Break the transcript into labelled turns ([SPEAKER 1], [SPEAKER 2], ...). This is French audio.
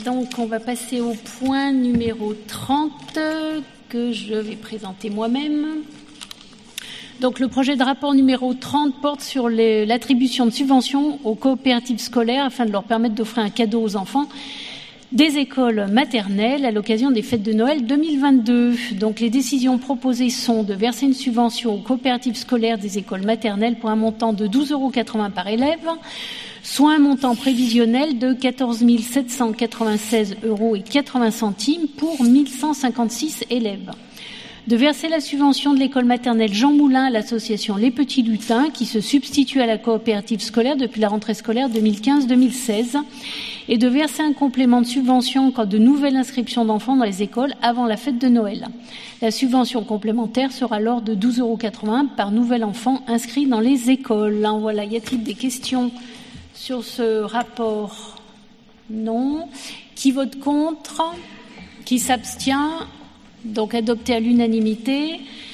[SPEAKER 1] Donc, on va passer au point numéro 30 que je vais présenter moi-même. Donc, le projet de rapport numéro 30 porte sur l'attribution de subventions aux coopératives scolaires afin de leur permettre d'offrir un cadeau aux enfants des écoles maternelles à l'occasion des fêtes de Noël 2022. Donc, les décisions proposées sont de verser une subvention aux coopératives scolaires des écoles maternelles pour un montant de 12,80 € par élève, soit un montant prévisionnel de 14 796,80 € pour 1156 élèves. De verser la subvention de l'école maternelle Jean Moulin à l'association Les Petits Lutins, qui se substitue à la coopérative scolaire depuis la rentrée scolaire 2015-2016, et de verser un complément de subvention en cas de nouvelle inscription d'enfants dans les écoles avant la fête de Noël. La subvention complémentaire sera alors de 12,80 € par nouvel enfant inscrit dans les écoles. Voilà, y a-t-il des questions sur ce rapport? Non. Qui vote contre? Qui s'abstient? Donc adopté à l'unanimité.